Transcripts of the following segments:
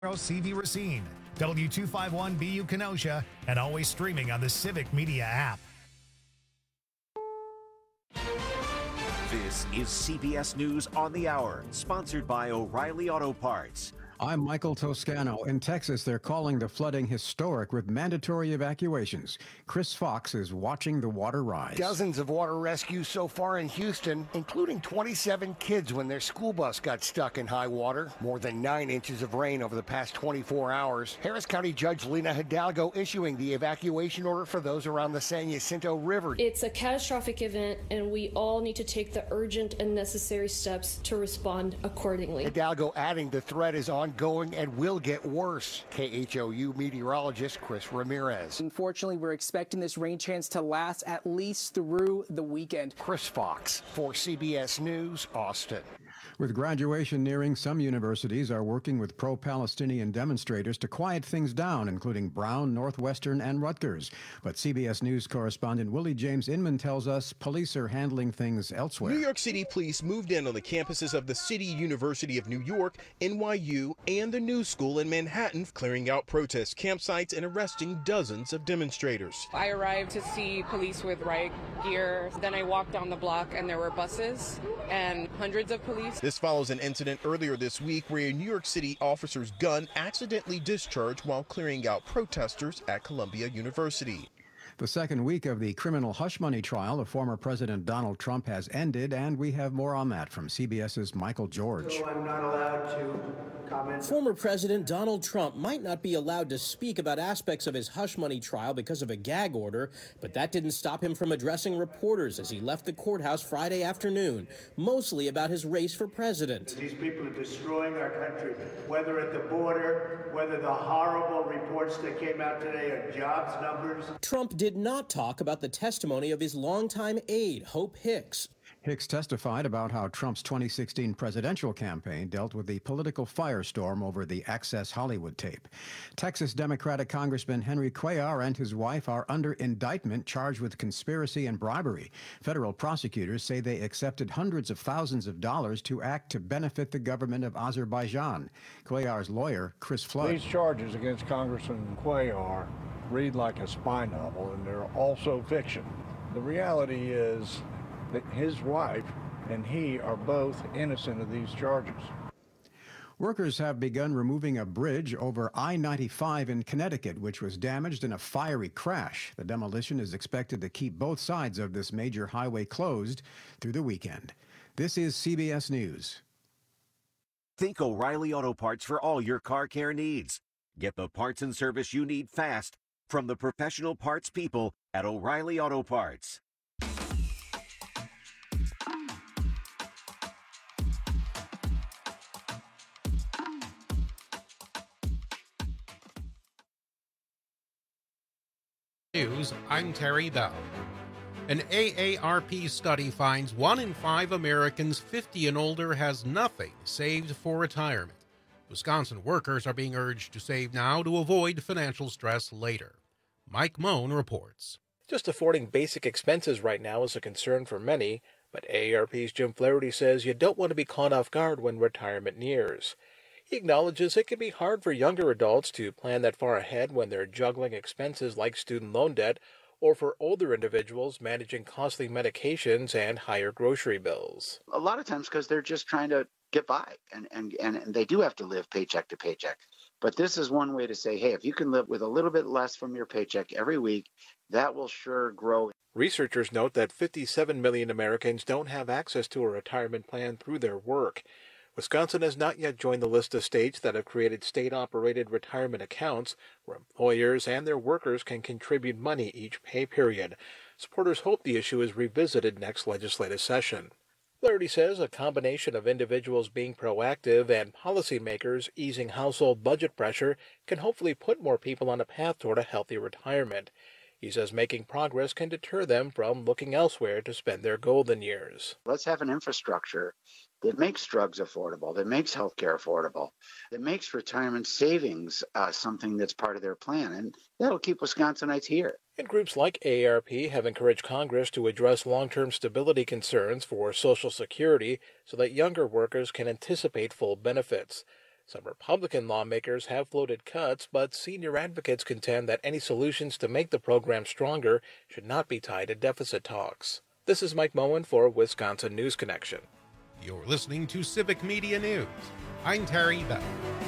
CV Racine, W251BU Kenosha, and always streaming on the Civic Media app. This is CBS News on the Hour, sponsored by O'Reilly Auto Parts. I'm Michael Toscano. In Texas, they're calling the flooding historic with mandatory evacuations. Chris Fox is watching the water rise. Dozens of water rescues so far in Houston, including 27 kids when their school bus got stuck in high water. More than 9 inches of rain over the past 24 hours. Harris County Judge Lena Hidalgo issuing the evacuation order for those around the San Jacinto River. It's a catastrophic event, and we all need to take the urgent and necessary steps to respond accordingly. Hidalgo adding the threat is ongoing and will get worse. KHOU meteorologist Chris Ramirez. Unfortunately, we're expecting this rain chance to last at least through the weekend. Chris Fox for CBS News, Austin. With graduation nearing, some universities are working with pro-Palestinian demonstrators to quiet things down, including Brown, Northwestern, and Rutgers. But CBS News correspondent Willie James Inman tells us police are handling things elsewhere. New York City police moved in on the campuses of the City University of New York, NYU, and the New School in Manhattan, clearing out protest campsites and arresting dozens of demonstrators. I arrived to see police with riot gear. Then I walked down the block and there were buses and hundreds of police. This follows an incident earlier this week where a New York City officer's gun accidentally discharged while clearing out protesters at Columbia University. The second week of the criminal hush money trial of former President Donald Trump has ended, and we have more on that from CBS's Michael George. So I'm not allowed to comment. Former President Donald Trump might not be allowed to speak about aspects of his hush money trial because of a gag order, but that didn't stop him from addressing reporters as he left the courthouse Friday afternoon, mostly about his race for president. These people are destroying our country, whether at the border, whether the horrible reports that came out today are jobs numbers. Trump did not talk about the testimony of his longtime aide, Hope Hicks. Hicks testified about how Trump's 2016 presidential campaign dealt with the political firestorm over the Access Hollywood tape. Texas Democratic Congressman Henry Cuellar and his wife are under indictment charged with conspiracy and bribery. Federal prosecutors say they accepted hundreds of thousands of dollars to act to benefit the government of Azerbaijan. Cuellar's lawyer, Chris Flood. These charges against Congressman Cuellar read like a spy novel, and they're also fiction. The reality is that his wife and he are both innocent of these charges. Workers have begun removing a bridge over I-95 in Connecticut, which was damaged in a fiery crash. The demolition is expected to keep both sides of this major highway closed through the weekend. This is CBS News. Think O'Reilly Auto Parts for all your car care needs. Get the parts and service you need fast from the professional parts people at O'Reilly Auto Parts. News, I'm Terry Bell. An AARP study finds 1 in 5 Americans 50 and older has nothing saved for retirement. Wisconsin workers are being urged to save now to avoid financial stress later. Mike Moan reports. Just affording basic expenses right now is a concern for many, but AARP's Jim Flaherty says you don't want to be caught off guard when retirement nears. He acknowledges it can be hard for younger adults to plan that far ahead when they're juggling expenses like student loan debt, or for older individuals managing costly medications and higher grocery bills. A lot of times because they're just trying to get by, and they do have to live paycheck to paycheck. But this is one way to say, hey, if you can live with a little bit less from your paycheck every week, that will sure grow. Researchers note that 57 million Americans don't have access to a retirement plan through their work. Wisconsin has not yet joined the list of states that have created state-operated retirement accounts where employers and their workers can contribute money each pay period. Supporters hope the issue is revisited next legislative session. Flaherty says a combination of individuals being proactive and policymakers easing household budget pressure can hopefully put more people on a path toward a healthy retirement. He says making progress can deter them from looking elsewhere to spend their golden years. Let's have an infrastructure that makes drugs affordable, that makes healthcare affordable, that makes retirement savings something that's part of their plan. And that'll keep Wisconsinites here. And groups like AARP have encouraged Congress to address long-term stability concerns for Social Security so that younger workers can anticipate full benefits. Some Republican lawmakers have floated cuts, but senior advocates contend that any solutions to make the program stronger should not be tied to deficit talks. This is Mike Moen for Wisconsin News Connection. You're listening to Civic Media News. I'm Terry Bell.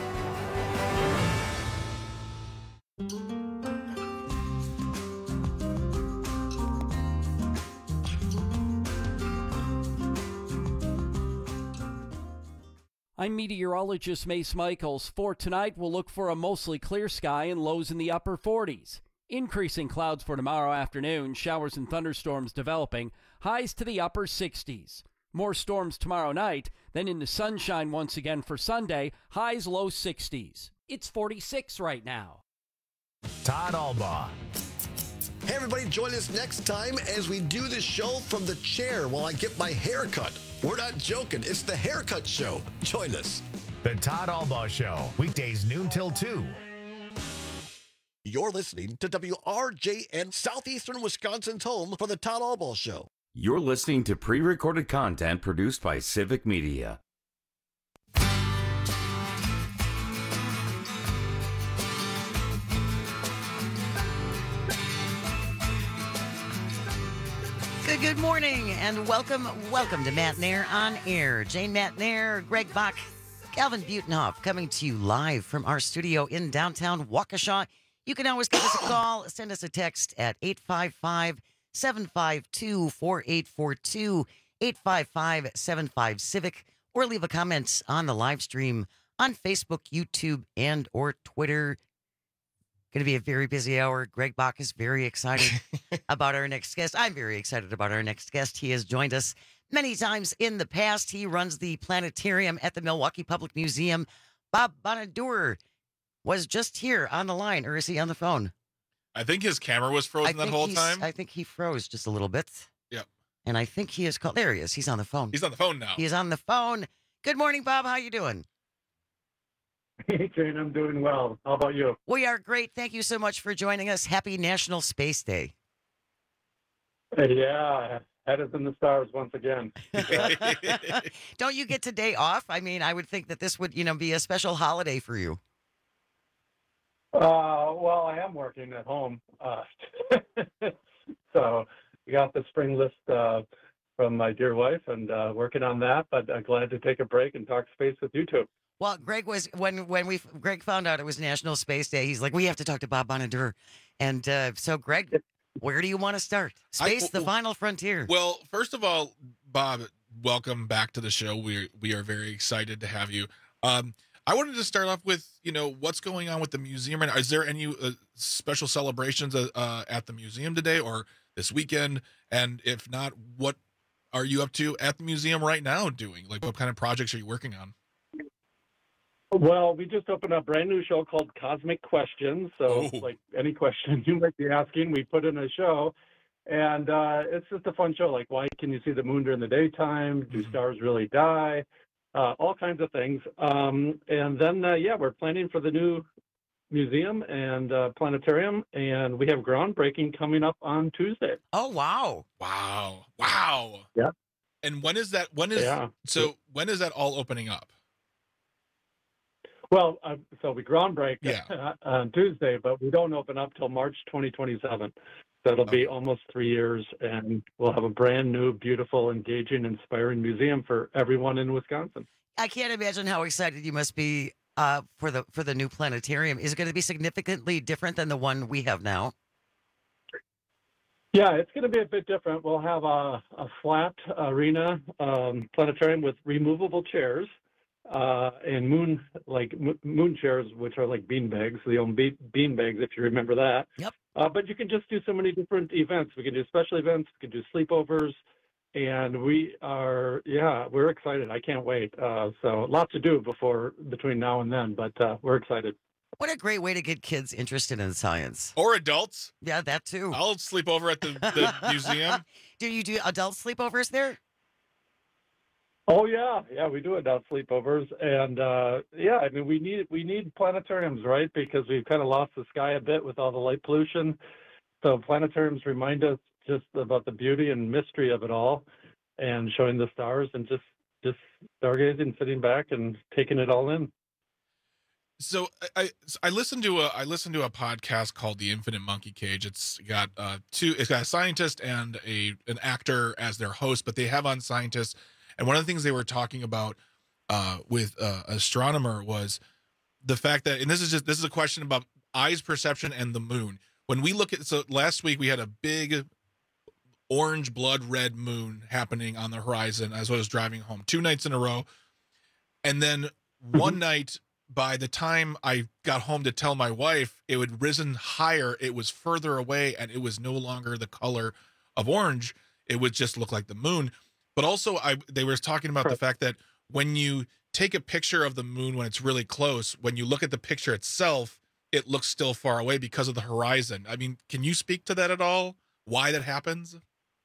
I'm meteorologist Mace Michaels. For tonight, we'll look for a mostly clear sky and lows in the upper 40s. Increasing clouds for tomorrow afternoon, showers and thunderstorms developing, highs to the upper 60s. More storms tomorrow night, then into sunshine once again for Sunday, highs low 60s. It's 46 right now. Todd Albaugh. Hey everybody, join us next time as we do the show from the chair while I get my hair cut. We're not joking, it's the Haircut Show. Join us. The Todd Albaugh Show, weekdays noon till 2. You're listening to WRJN, Southeastern Wisconsin's home for the Todd Albaugh Show. You're listening to pre-recorded content produced by Civic Media. Good morning and welcome to Matt Nair on Air. Jane Matt Nair, Greg Bach, Calvin Butenhoff coming to you live from our studio in downtown Waukesha. You can always give us a call, send us a text at 855-752-4842, 855-75-CIVIC, or leave a comment on the live stream on Facebook, YouTube, and or Twitter. Going to be a very busy hour. Greg Bach is very excited about our next guest. I'm very excited about our next guest. He has joined us many times in the past. He runs the planetarium at the Milwaukee Public Museum. Bob Bonadur was just here on the line, or is he on the phone? I think his camera was frozen that whole time. I think he froze just a little bit. Yep. And I think he is called. There he is. He's on the phone. He's on the phone now. He is on the phone. Good morning, Bob. How you doing? Hey, Jane, I'm doing well. How about you? We are great. Thank you so much for joining us. Happy National Space Day. Yeah, head is in the stars once again. Don't you get today off? I mean, I would think that this would, be a special holiday for you. Well, I am working at home. So we got the spring list from my dear wife and working on that, but glad to take a break and talk space with you two. Well, Greg was when Greg found out it was National Space Day. He's like, we have to talk to Bob Bonadur, and so Greg, where do you want to start? Space, the final frontier. Well, first of all, Bob, welcome back to the show. We are very excited to have you. I wanted to start off with what's going on with the museum, and is there any special celebrations at the museum today or this weekend? And if not, what are you up to at the museum right now doing? Like, what kind of projects are you working on? Well, we just opened a brand new show called Cosmic Questions. So, like any question you might be asking, we put in a show. And it's just a fun show. Like, why can you see the moon during the daytime? Do stars really die? All kinds of things. And then, we're planning for the new museum and planetarium. And we have groundbreaking coming up on Tuesday. Oh, wow. Wow. Yeah. And when is that? So when is that all opening up? Well, so we groundbreak on Tuesday, but we don't open up till March 2027. So it'll be almost 3 years, and we'll have a brand new, beautiful, engaging, inspiring museum for everyone in Wisconsin. I can't imagine how excited you must be for the new planetarium. Is it going to be significantly different than the one we have now? Yeah, it's going to be a bit different. We'll have a flat arena planetarium with removable chairs. And moon chairs, which are like bean bags, the old bean bags, if you remember that. Yep. But you can just do so many different events. We can do special events, we can do sleepovers, and we're excited. I can't wait. So lots to do between now and then, but we're excited. What a great way to get kids interested in science. Or adults. Yeah, that too. I'll sleep over at the museum. Do you do adult sleepovers there? Oh yeah, we do adult sleepovers, and I mean we need planetariums, right? Because we've kind of lost the sky a bit with all the light pollution. So planetariums remind us just about the beauty and mystery of it all, and showing the stars and just stargazing, sitting back and taking it all in. So I listened to a podcast called The Infinite Monkey Cage. It's got it's got a scientist and an actor as their host, but they have on scientists. And one of the things they were talking about with astronomer was the fact that, and this is a question about eyes perception and the moon. When we look at, so last week we had a big orange blood red moon happening on the horizon as I was driving home 2 nights in a row. And then one night, by the time I got home to tell my wife, it had risen higher. It was further away, and it was no longer the color of orange. It would just look like the moon. But also, they were talking about the fact that when you take a picture of the moon when it's really close, when you look at the picture itself, it looks still far away because of the horizon. I mean, can you speak to that at all? Why that happens?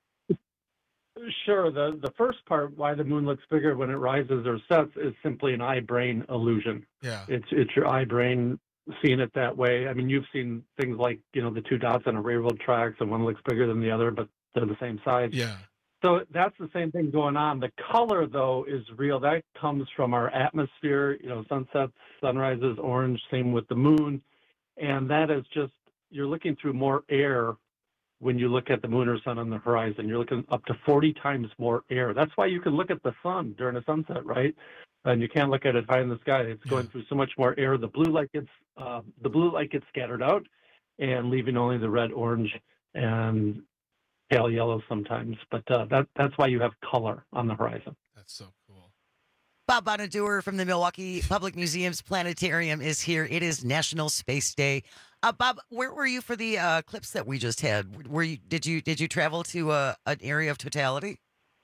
Sure. The first part, why the moon looks bigger when it rises or sets, is simply an eye-brain illusion. Yeah. It's your eye-brain seeing it that way. I mean, you've seen things like, the 2 dots on a railroad tracks, and one looks bigger than the other, but they're the same size. Yeah. So that's the same thing going on. The color, though, is real. That comes from our atmosphere, sunsets, sunrises, orange, same with the moon. And that is just, you're looking through more air when you look at the moon or sun on the horizon. You're looking up to 40 times more air. That's why you can look at the sun during a sunset, right? And you can't look at it high in the sky. It's going through so much more air. The blue light gets scattered out and leaving only the red, orange, and pale yellow sometimes. But that's why you have color on the horizon. That's so cool. Bob Bonadeur from the Milwaukee Public Museum's Planetarium is here. It is National Space Day. Bob, where were you for the eclipse that we just had? Did you travel to an area of totality?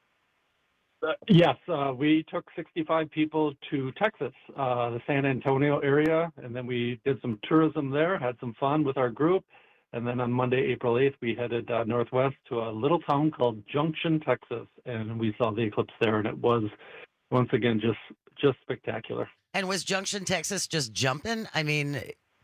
Yes, we took 65 people to Texas, the San Antonio area, and then we did some tourism there, had some fun with our group, and then on Monday, April 8th, we headed northwest to a little town called Junction, Texas, and we saw the eclipse there, and it was, once again, just spectacular. And was Junction, Texas just jumping? I mean...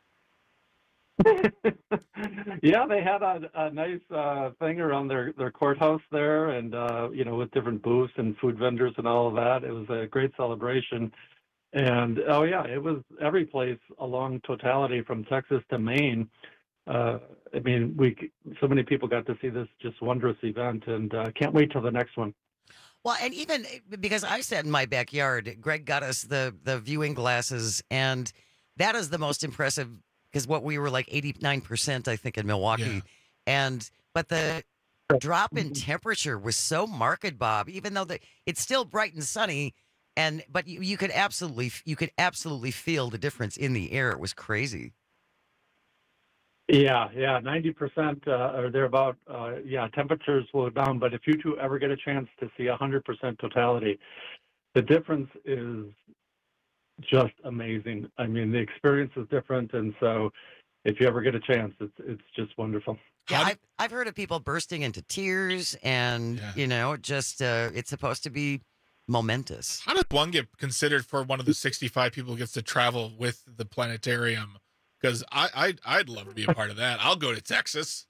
Yeah, they had a nice thing around their courthouse there, and with different booths and food vendors and all of that. It was a great celebration, and it was every place along totality from Texas to Maine. So many people got to see this just wondrous event, and can't wait till the next one. Well, and even because I sat in my backyard, Greg got us the viewing glasses, and that is the most impressive. Because what we were like 89%, I think, in Milwaukee. Yeah. But the drop in temperature was so marked, Bob, even though it's still bright and sunny. But you could absolutely feel the difference in the air. It was crazy. Yeah, 90% or thereabout. Temperatures will go down. But if you two ever get a chance to see 100% totality, the difference is just amazing. I mean, the experience is different, and so if you ever get a chance, it's just wonderful. Yeah, I've heard of people bursting into tears, and it's supposed to be momentous. How does one get considered for one of the 65 people who gets to travel with the planetarium? Because I'd love to be a part of that. I'll go to Texas.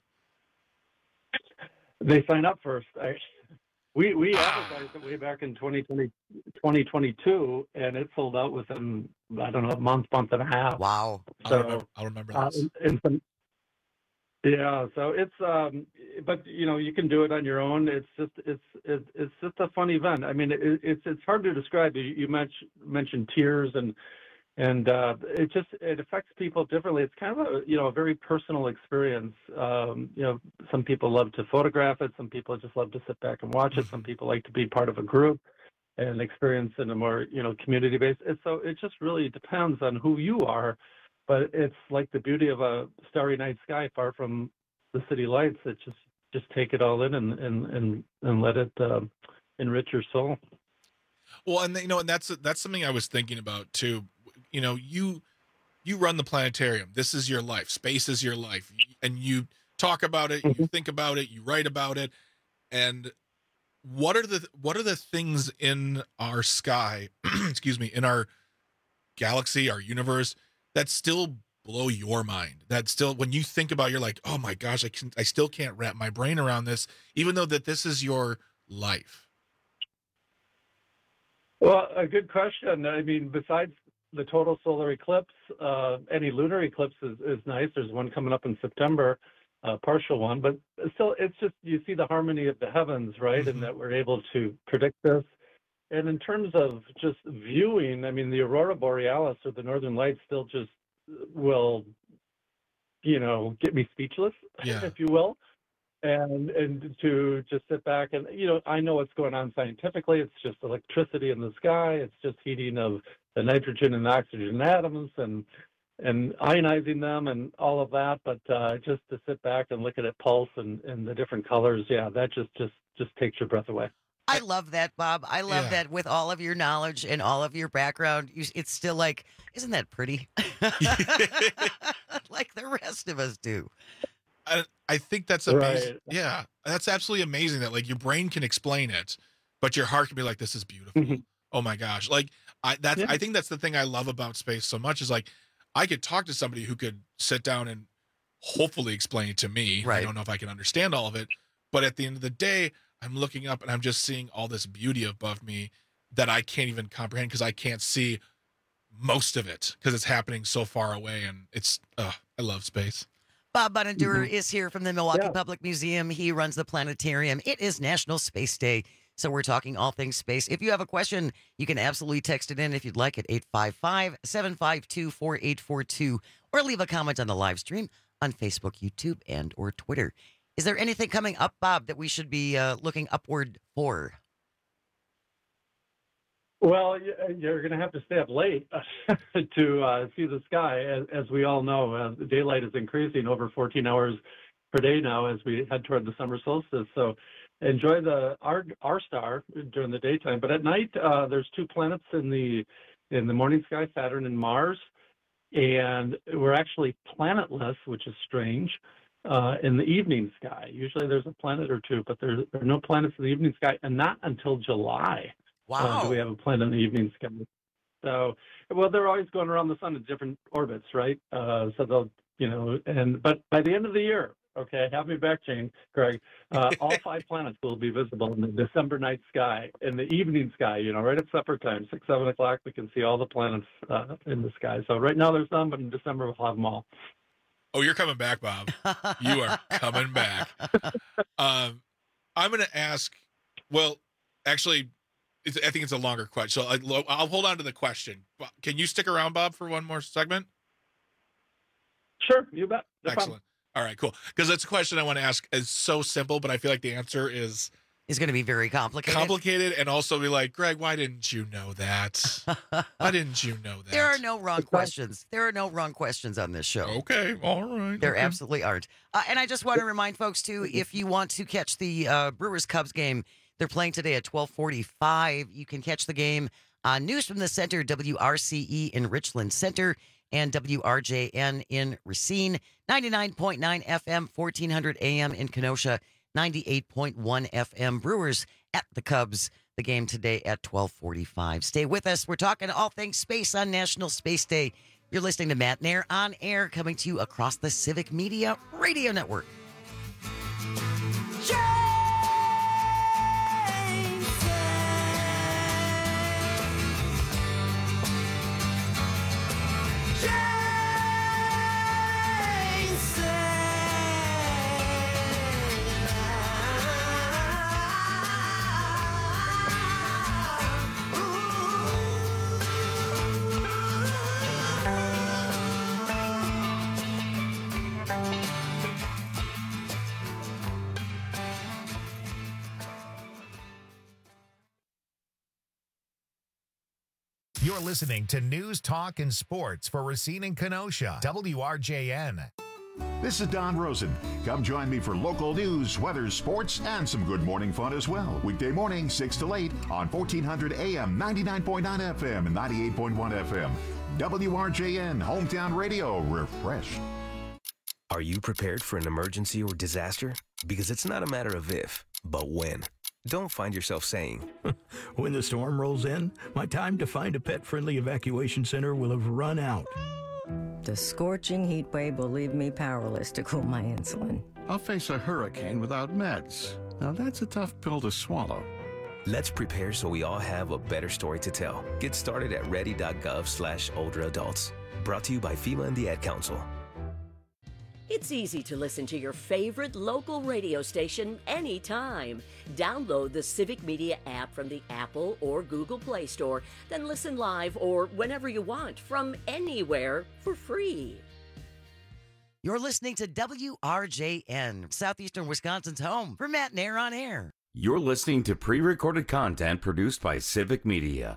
They sign up first. We advertised it way back in 2022, and it sold out within, I don't know, a month and a half. Wow. So I'll remember this. So it's, but you can do it on your own. It's just a fun event. I mean, it's hard to describe. You mentioned tears and it affects people differently. It's kind of a very personal experience. Some people love to photograph it. Some people just love to sit back and watch it. Some people like to be part of a group and experience in a more, community based. And so it just really depends on who you are. But it's like the beauty of a starry night sky far from the city lights. It just take it all in and let it enrich your soul. Well, and and that's something I was thinking about too. You run the planetarium. This is your life. Space is your life, and you talk about it. You think about it. You write about it. And what are the things in our sky? Excuse me, in our galaxy, our universe, that still blow your mind? That still, when you think about it, you're like, oh my gosh, I still can't wrap my brain around this, even though that this is your life. Well, a good question. I mean, besides the total solar eclipse. Any lunar eclipse is nice. There's one coming up in September, partial one, but still, it's just you see the harmony of the heavens, right? And that we're able to predict this. And in terms of just viewing, I mean, the aurora borealis or the northern lights still just will, get me speechless, if you will. And to just sit back and, I know what's going on scientifically. It's just electricity in the sky. It's just heating of the nitrogen and oxygen atoms and ionizing them and all of that. But just to sit back and look at it pulse and the different colors, that just takes your breath away. I love that, Bob. I love that with all of your knowledge and all of your background. It's still like, isn't that pretty? Like the rest of us do. I think that's amazing. Right. Yeah, that's absolutely amazing that like your brain can explain it, but your heart can be like, this is beautiful. Oh my gosh. Like I think that's the thing I love about space so much is like, I could talk to somebody who could sit down and hopefully explain it to me. Right. I don't know if I can understand all of it, but at the end of the day, I'm looking up and I'm just seeing all this beauty above me that I can't even comprehend because I can't see most of it because it's happening so far away. And it's, I love space. Bob Bonadurer is here from the Milwaukee Public Museum. He runs the planetarium. It is National Space Day, so we're talking all things space. If you have a question, you can absolutely text it in if you'd like at 855-752-4842 or leave a comment on the live stream on Facebook, YouTube, and or Twitter. Is there anything coming up, Bob, that we should be looking upward for? Well, you're going to have to stay up late to see the sky. As we all know, the daylight is increasing over 14 hours per day now as we head toward the summer solstice. So enjoy our star during the daytime. But at night, there's two planets in the morning sky, Saturn and Mars. And we're actually planetless, which is strange, in the evening sky. Usually there's a planet or two, but there are no planets in the evening sky, and not until July. Wow. Do we have a planet in the evening sky? So, well, they're always going around the sun in different orbits, right? So they'll, but by the end of the year, okay, have me back, Greg, all 5 planets will be visible in the December night sky, in the evening sky, right at supper time, 6, 7 o'clock, we can see all the planets in the sky. So right now there's none, but in December we'll have them all. Oh, you're coming back, Bob. You are coming back. I'm going to ask, well, actually, I think it's a longer question. So I'll hold on to the question. Can you stick around, Bob, for one more segment? Sure, you bet. No Excellent. Problem. All right, cool. Because that's a question I want to ask. Is so simple, but I feel like the answer is going to be very complicated. Complicated, and also be like, Greg, why didn't you know that? Why didn't you know that? There are no wrong questions. There are no wrong questions on this show. Okay, all right. There absolutely aren't. And I just want to remind folks, too, if you want to catch the Brewers-Cubs game, they're playing today at 12:45. You can catch the game on News from the Center, WRCE in Richland Center, and WRJN in Racine, 99.9 FM, 1400 AM in Kenosha, 98.1 FM. Brewers at the Cubs. The game today at 12:45. Stay with us. We're talking all things space on National Space Day. You're listening to Matt Nair on air, coming to you across the Civic Media Radio Network. You're listening to News, Talk, and Sports for Racine and Kenosha, WRJN. This is Don Rosen. Come join me for local news, weather, sports, and some good morning fun as well. Weekday morning, 6 to 8 on 1400 AM, 99.9 FM, and 98.1 FM. WRJN, Hometown Radio, refreshed. Are you prepared for an emergency or disaster? Because it's not a matter of if, but when. Don't find yourself saying, when the storm rolls in, my time to find a pet-friendly evacuation center will have run out. The scorching heat wave will leave me powerless to cool my insulin. I'll face a hurricane without meds. Now that's a tough pill to swallow. Let's prepare so we all have a better story to tell. Get started at ready.gov/older adults. Brought to you by FEMA and the Ad Council. It's easy to listen to your favorite local radio station anytime. Download the Civic Media app from the Apple or Google Play Store, then listen live or whenever you want from anywhere for free. You're listening to WRJN, Southeastern Wisconsin's home for Matt Nair on Air. You're listening to pre-recorded content produced by Civic Media.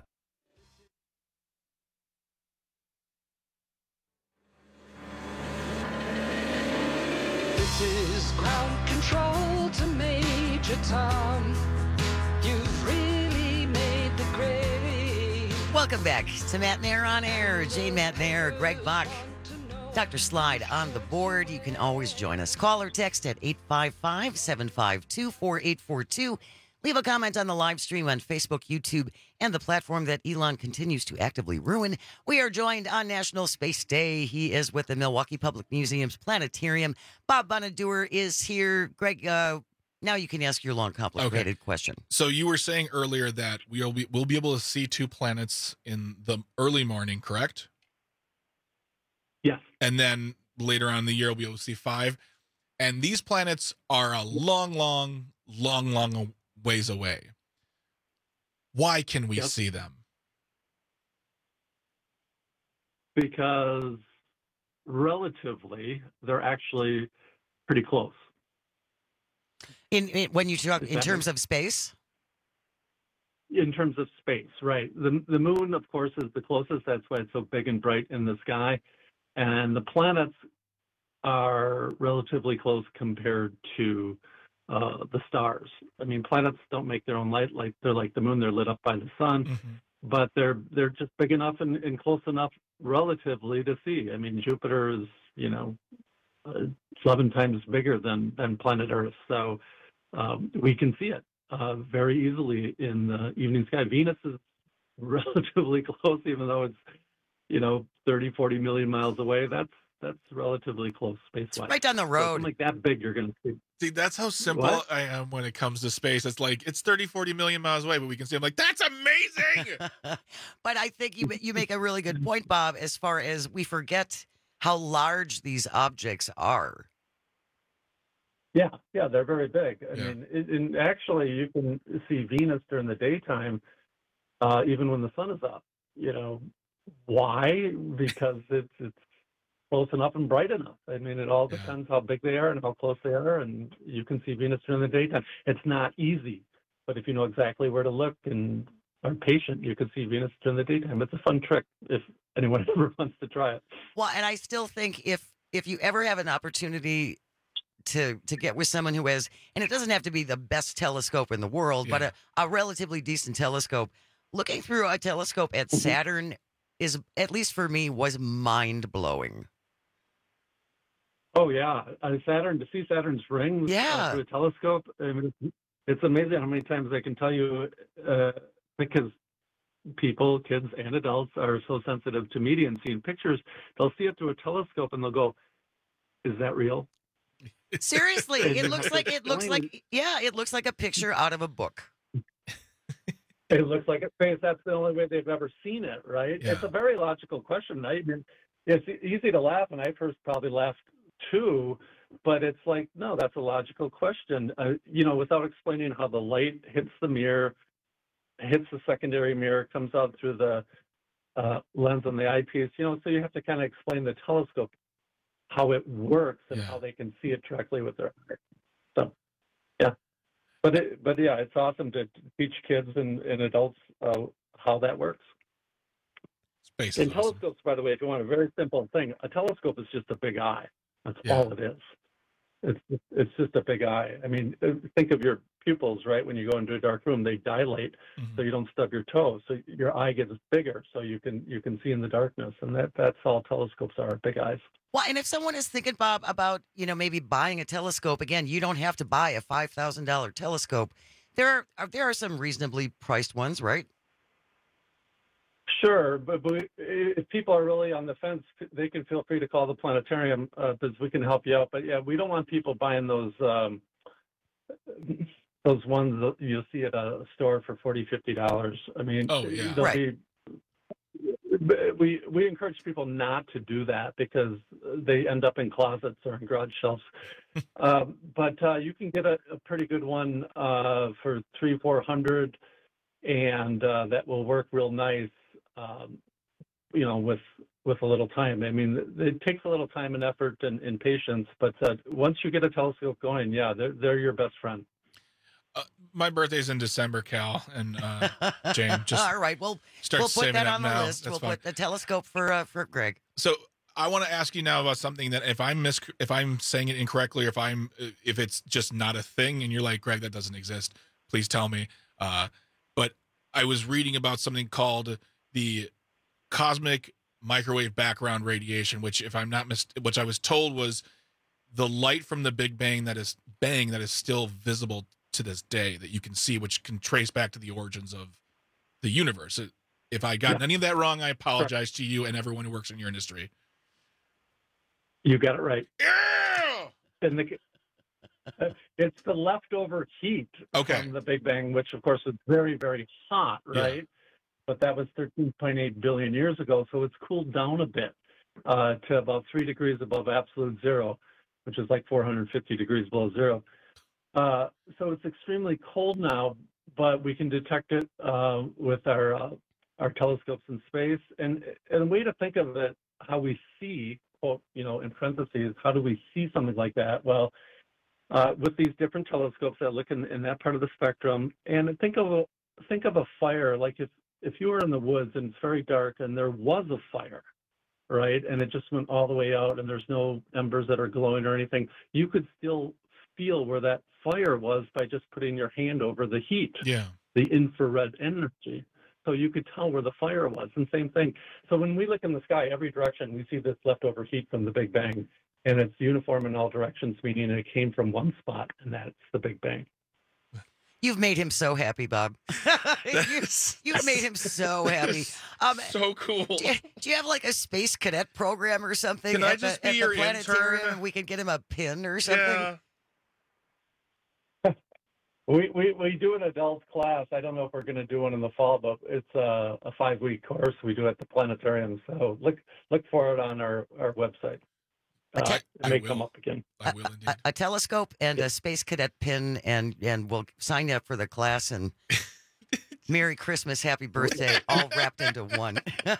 This is ground control to Major Tom. You've really made the grade. Welcome back to Matt Nair on Air. Jane Matt Nair, Greg Bach, Dr. Slide on the board. You can always join us. Call or text at 855-752-4842. Leave a comment on the live stream on Facebook, YouTube, and the platform that Elon continues to actively ruin. We are joined on National Space Day. He is with the Milwaukee Public Museum's Planetarium. Bob Bonadeur is here. Greg, now you can ask your long, complicated question. So you were saying earlier that we'll be able to see 2 planets in the early morning, correct? Yes. And then later on in the year, we'll be able to see 5. And these planets are a long ways away. Why can we see them? Because relatively, they're actually pretty close. When you talk in terms of space? In terms of space, right. The moon, of course, is the closest. That's why it's so big and bright in the sky. And the planets are relatively close compared to the stars. I mean, planets don't make their own light. Like they're like the moon; they're lit up by the sun. But they're just big enough and close enough, relatively, to see. I mean, Jupiter is 11 times bigger than planet Earth, so we can see it very easily in the evening sky. Venus is relatively close, even though it's 30, 40 million miles away. That's relatively cllose space-wise. Right down the road. Like that big, you're going to see. See, that's how simple I am when it comes to space. It's like, it's 30, 40 million miles away, but we can see. I'm like, that's amazing! But I think you make a really good point, Bob, as far as we forget how large these objects are. Yeah, they're very big. I mean, and actually, you can see Venus during the daytime, even when the sun is up. Why? Because it's close enough and bright enough. I mean, it all depends how big they are and how close they are, and you can see Venus during the daytime. It's not easy, but if you know exactly where to look and are patient, you can see Venus during the daytime. It's a fun trick if anyone ever wants to try it. Well, and I still think if you ever have an opportunity to get with someone who has, and it doesn't have to be the best telescope in the world, but a relatively decent telescope, looking through a telescope at Saturn is, at least for me, was mind-blowing. Oh, yeah. Saturn, to see Saturn's rings through a telescope, I mean, it's amazing how many times I can tell you, because people, kids and adults, are so sensitive to media and seeing pictures, they'll see it through a telescope and they'll go, is that real? Seriously, it looks like it looks like a picture out of a book. It looks like a face. That's the only way they've ever seen it, right? Yeah. It's a very logical question. I mean, it's easy to laugh, and I first probably laughed too, but it's like, no, that's a logical question. Without explaining how the light hits the mirror, hits the secondary mirror, comes out through the lens on the eyepiece, so you have to kind of explain the telescope, how it works and how they can see it directly with their eye. So, yeah. But yeah, it's awesome to teach kids and adults how that works. Space and telescopes, by the way, if you want a very simple thing, a telescope is just a big eye. That's all it is. It's just a big eye. I mean, think of your pupils, right? When you go into a dark room, they dilate so you don't stub your toe. So your eye gets bigger, so you can see in the darkness. And that's all telescopes are, big eyes. Well, and if someone is thinking, Bob, about maybe buying a telescope, again, you don't have to buy a $5,000 telescope. There are some reasonably priced ones, right? Sure, but if people are really on the fence, they can feel free to call the planetarium because we can help you out. But yeah, we don't want people buying those those ones that you'll see at a store for $40, $50. I mean, we encourage people not to do that because they end up in closets or in garage shelves. But you can get a pretty good one for $300-400, and that will work real nice. With a little time. I mean, it takes a little time and effort and patience, but once you get a telescope going, they're your best friend. My birthday's in December, Cal, and Jane. Just all right. We'll put that on the list. We'll put the telescope for Greg. So I want to ask you now about something that if I'm saying it incorrectly, or if it's just not a thing, and you're like, Greg, that doesn't exist, please tell me. But I was reading about something called the cosmic microwave background radiation, which, if I'm not which I was told was the light from the Big Bang that is still visible to this day, that you can see, which can trace back to the origins of the universe. If I got any of that wrong, I apologize to you and everyone who works in your industry. You got it right. Yeah! And it's the leftover heat from the Big Bang, which of course is very, very hot, right? Yeah. But that was 13.8 billion years ago, so it's cooled down a bit to about 3 degrees above absolute zero, which is like 450 degrees below zero. So it's extremely cold now, but we can detect it with our telescopes in space. And a way to think of it, how we see, quote, in parentheses, how do we see something like that? Well, with these different telescopes that look in that part of the spectrum, and think of a fire, like if you were in the woods and it's very dark and there was a fire, right, and it just went all the way out and there's no embers that are glowing or anything, you could still feel where that fire was by just putting your hand over the heat, the infrared energy. So you could tell where the fire was. And same thing. So when we look in the sky, every direction, we see this leftover heat from the Big Bang, and it's uniform in all directions, meaning it came from one spot, and that's the Big Bang. You've made him so happy, Bob. You've made him so happy. So cool. Do you have like a space cadet program or something? Can I just be your planetarium? intern? We could get him a pin or something. Yeah. We do an adult class. I don't know if we're going to do one in the fall, but it's a 5-week course we do at the planetarium. So look for it on our website. It may come up again. I will indeed. A telescope and a space cadet pin, and we'll sign you up for the class. And Merry Christmas, Happy Birthday, all wrapped into one.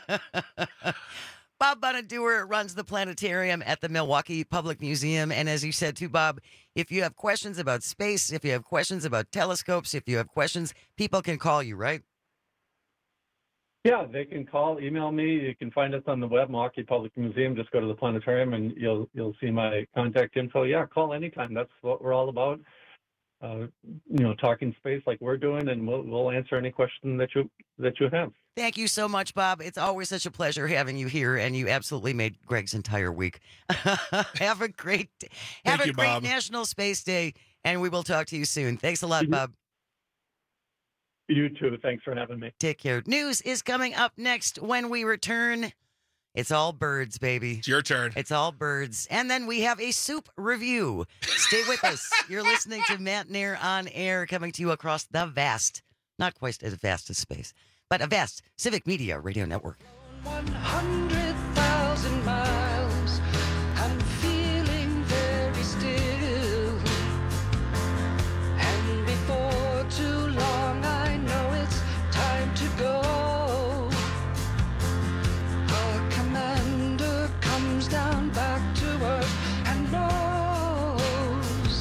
Bob Bonadeur runs the planetarium at the Milwaukee Public Museum. And as you said too, Bob, if you have questions about space, if you have questions about telescopes, if you have questions, people can call you, right? Yeah, they can call, email me. You can find us on the web, Milwaukee Public Museum. Just go to the planetarium and you'll see my contact info. Yeah, call anytime. That's what we're all about. Talking space like we're doing, and we'll answer any question that you have. Thank you so much, Bob. It's always such a pleasure having you here, and you absolutely made Greg's entire week. Have a great Bob. National Space Day, and we will talk to you soon. Thanks a lot, Bob. You too. Thanks for having me. Take care. News is coming up next when we return. It's all birds, baby. It's your turn. It's all birds. And then we have a soup review. Stay with us. You're listening to Matt Nair on Air, coming to you across the vast, not quite as vast as space, but a vast Civic Media Radio Network. 100,000 miles, I'm feeling very still. And before too long, I know it's time to go. The commander comes down back to earth and knows.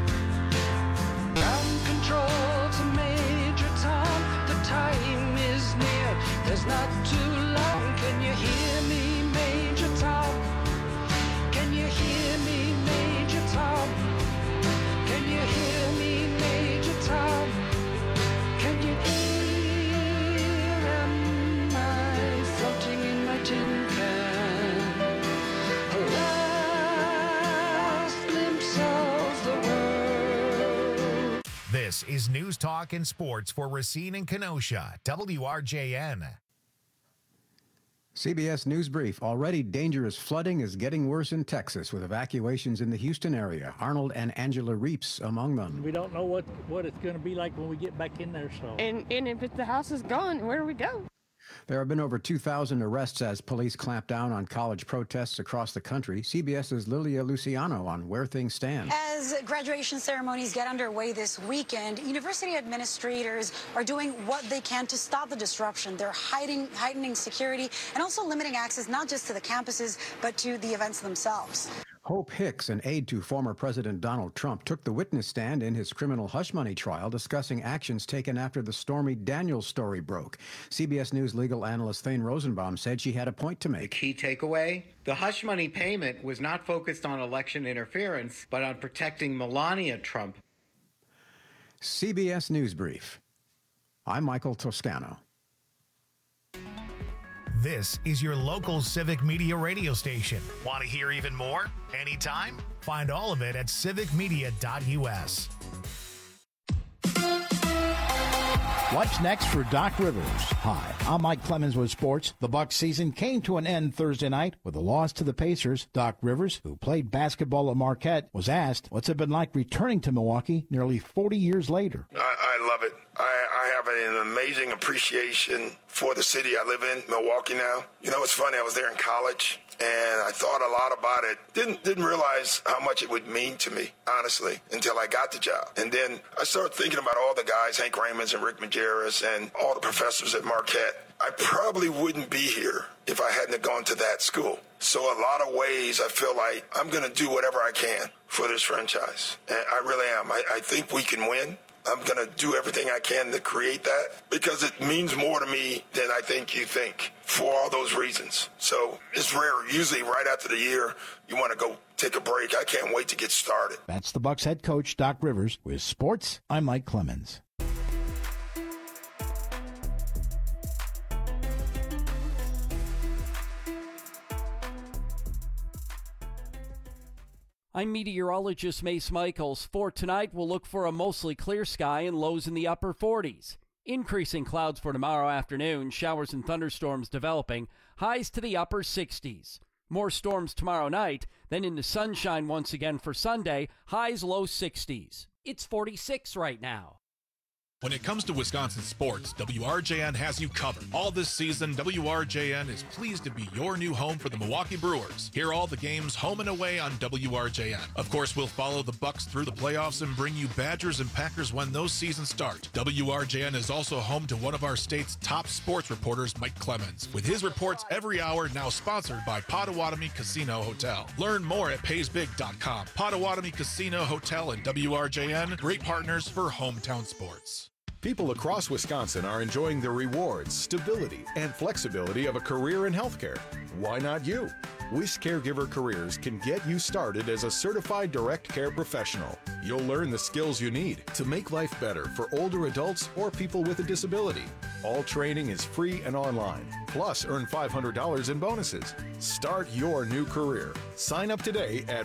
Ground control to Major Tom, the time is near. There's not too long. Can you hear me, Major Tom? Can you hear me, Major Tom? Can you hear me, Major Tom? Can you hear? Am I floating in my tin can? A last glimpse of the world. This is News Talk and Sports for Racine and Kenosha, WRJN. CBS News Brief. Already dangerous flooding is getting worse in Texas with evacuations in the Houston area. Arnold and Angela Reeps among them. We don't know what it's going to be like when we get back in there. So. And if the house is gone, where do we go? There have been over 2,000 arrests as police clamp down on college protests across the country. CBS's Lilia Luciano on where things stand. As graduation ceremonies get underway this weekend, university administrators are doing what they can to stop the disruption. They're heightening security and also limiting access not just to the campuses, but to the events themselves. Hope Hicks, an aide to former President Donald Trump, took the witness stand in his criminal hush money trial discussing actions taken after the Stormy Daniels story broke. CBS News legal analyst Thane Rosenbaum said she had a point to make. The key takeaway? The hush money payment was not focused on election interference, but on protecting Melania Trump. CBS News Brief. I'm Michael Toscano. This is your local civic media radio station. Want to hear even more? Anytime? Find all of it at civicmedia.us. What's next for Doc Rivers? Hi, I'm Mike Clemens with sports. The Bucs season came to an end Thursday night with a loss to the Pacers. Doc Rivers, who played basketball at Marquette, was asked, what's it been like returning to Milwaukee nearly 40 years later? I love it. I have an amazing appreciation for the city I live in, Milwaukee now. You know, it's funny, I was there in college, and I thought a lot about it. Didn't realize how much it would mean to me, honestly, until I got the job. And then I started thinking about all the guys, Hank Raymonds and Rick Majerus, and all the professors at Marquette. I probably wouldn't be here if I hadn't gone to that school. So a lot of ways I feel like I'm going to do whatever I can for this franchise. And I really am. I think we can win. I'm going to do everything I can to create that because it means more to me than I think you think for all those reasons. So it's rare. Usually right after the year, you want to go take a break. I can't wait to get started. That's the Bucs head coach, Doc Rivers. With sports, I'm Mike Clemens. I'm meteorologist Mace Michaels. For tonight, we'll look for a mostly clear sky and lows in the upper 40s. Increasing clouds for tomorrow afternoon, showers and thunderstorms developing, highs to the upper 60s. More storms tomorrow night, then into sunshine once again for Sunday, highs low 60s. It's 46 right now. When it comes to Wisconsin sports, WRJN has you covered. All this season, WRJN is pleased to be your new home for the Milwaukee Brewers. Hear all the games home and away on WRJN. Of course, we'll follow the Bucs through the playoffs and bring you Badgers and Packers when those seasons start. WRJN is also home to one of our state's top sports reporters, Mike Clemens, with his reports every hour, now sponsored by Potawatomi Casino Hotel. Learn more at paysbig.com. Potawatomi Casino Hotel and WRJN, great partners for hometown sports. People across Wisconsin are enjoying the rewards, stability, and flexibility of a career in healthcare. Why not you? Wish Caregiver Careers can get you started as a certified direct care professional. You'll learn the skills you need to make life better for older adults or people with a disability. All training is free and online. Plus, earn $500 in bonuses. Start your new career. Sign up today at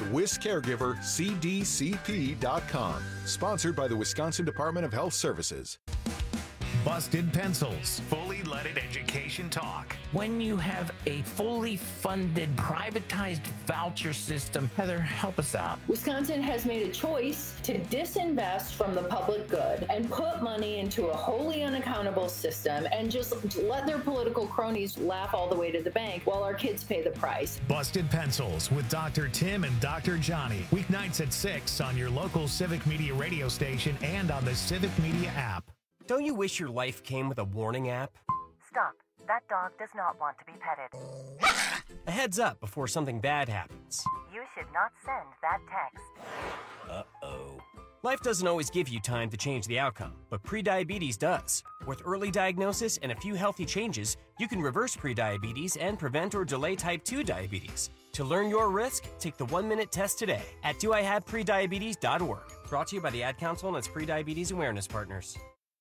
WisCaregiverCDCP.com. Sponsored by the Wisconsin Department of Health Services. Busted Pencils, fully leaded education talk. When you have a fully funded, privatized voucher system, Heather, help us out. Wisconsin has made a choice to disinvest from the public good and put money into a wholly unaccountable system and just let their political cronies laugh all the way to the bank while our kids pay the price. Busted Pencils with Dr. Tim and Dr. Johnny. Weeknights at 6 on your local Civic Media radio station and on the Civic Media app. Don't you wish your life came with a warning app? Stop. That dog does not want to be petted. A heads up before something bad happens. You should not send that text. Uh-oh. Life doesn't always give you time to change the outcome, but prediabetes does. With early diagnosis and a few healthy changes, you can reverse prediabetes and prevent or delay type 2 diabetes. To learn your risk, take the 1-minute test today at doihaveprediabetes.org. Brought to you by the Ad Council and its Prediabetes Awareness Partners.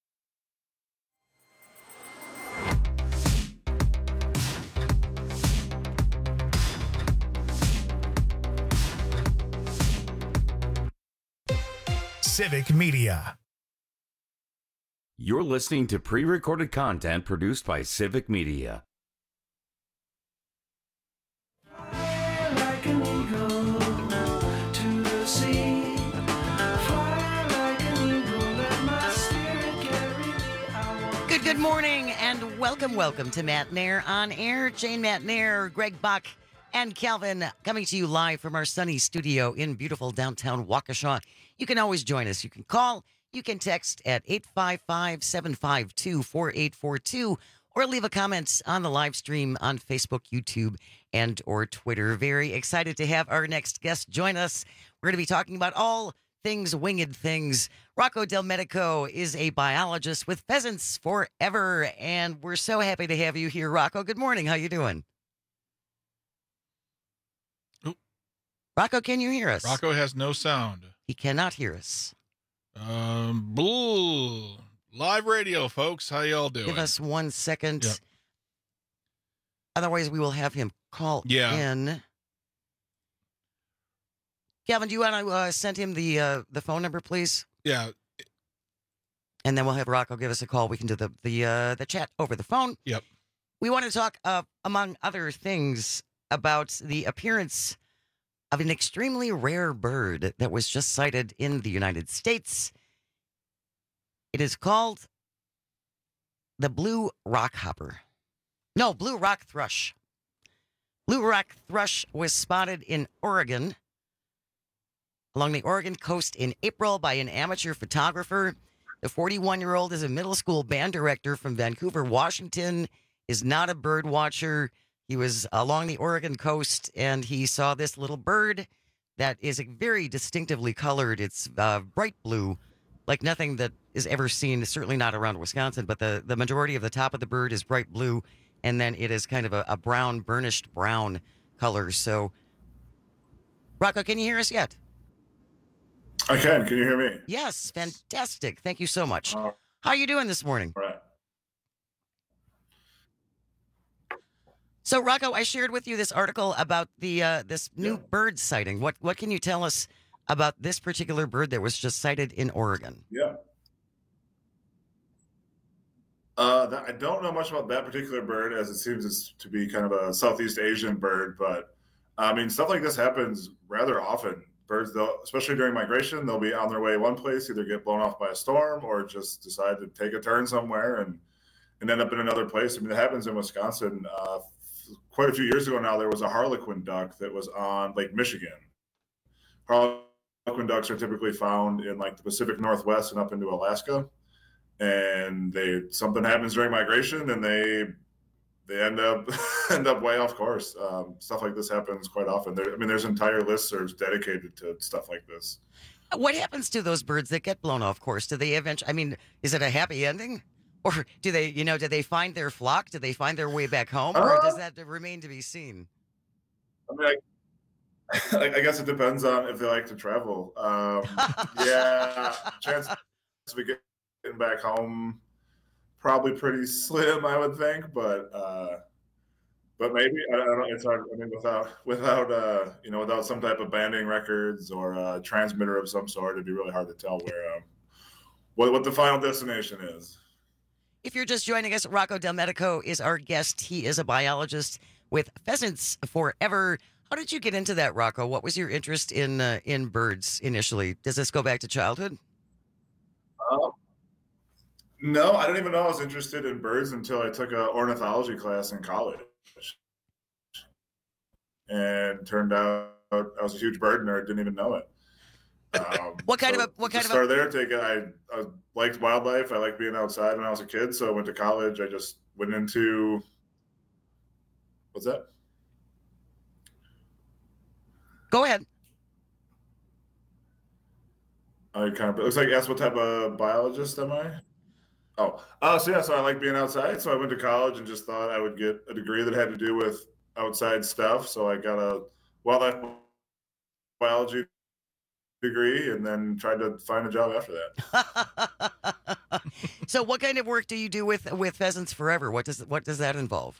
Civic Media. You're listening to pre-recorded content produced by Civic Media. Good morning and welcome to Matt Nair on Air. Jane Matt Nair, Greg Bach, and Calvin coming to you live from our sunny studio in beautiful downtown Waukesha. You can always join us. You can call, you can text at 855-752-4842, or leave a comment on the live stream on Facebook, YouTube, and or Twitter. Very excited to have our next guest join us. We're going to be talking about all things winged things. Rocco Del Medico is a biologist with Pheasants Forever, and we're so happy to have you here, Rocco. Good morning. How you doing? Oop. Rocco, can you hear us? Rocco has no sound. He cannot hear us. Live radio, folks. How y'all doing? Give us 1 second. Yep. Otherwise, we will have him call in. Calvin, do you want to send him the phone number, please? Yeah. And then we'll have Rocco give us a call. We can do the chat over the phone. Yep. We want to talk, among other things, about the appearance of an extremely rare bird that was just sighted in the United States. It is called the blue rockhopper. No, blue rock thrush. Blue rock thrush was spotted in Oregon, along the Oregon coast in April by an amateur photographer. The 41-year-old is a middle school band director from Vancouver, Washington, is not a bird watcher. He was along the Oregon coast, and he saw this little bird that is very distinctively colored. It's bright blue, like nothing that is ever seen, certainly not around Wisconsin, but the majority of the top of the bird is bright blue, and then it is kind of a brown, burnished brown color. So, Rocco, can you hear us yet? I can. Can you hear me? Yes, fantastic. Thank you so much. How are you doing this morning? Right. So, Rocco, I shared with you this article about the this new bird sighting. What can you tell us about this particular bird that was just sighted in Oregon? Yeah. I don't know much about that particular bird, as it seems to be kind of a Southeast Asian bird. But I mean, stuff like this happens rather often. Birds, especially during migration, they'll be on their way one place, either get blown off by a storm or just decide to take a turn somewhere and end up in another place. I mean, it happens in Wisconsin. Quite a few years ago now, there was a harlequin duck that was on Lake Michigan. Harlequin ducks are typically found in like the Pacific Northwest and up into Alaska. And something happens during migration, and they end up way off course. Stuff like this happens quite often. There's entire listservs dedicated to stuff like this. What happens to those birds that get blown off course? Do they eventually? Is it a happy ending? Or do they find their flock? Do they find their way back home? Or does that remain to be seen? I guess it depends on if they like to travel. Chance of getting back home, probably pretty slim, I would think. But maybe, I don't know. It's hard. I mean, without some type of banding records or a transmitter of some sort, it'd be really hard to tell what the final destination is. If you're just joining us, Rocco Del Medico is our guest. He is a biologist with Pheasants Forever. How did you get into that, Rocco? What was your interest in birds initially? Does this go back to childhood? No, I didn't even know I was interested in birds until I took an ornithology class in college. And turned out I was a huge bird nerd, didn't even know it. I liked wildlife. I liked being outside when I was a kid. So I went to college. I just went into, what's that? Go ahead. It looks like you asked what type of biologist am I? So I like being outside. So I went to college and just thought I would get a degree that had to do with outside stuff. So I got a wildlife biology degree and then tried to find a job after that. So what kind of work do you do with Pheasants Forever? What does that involve?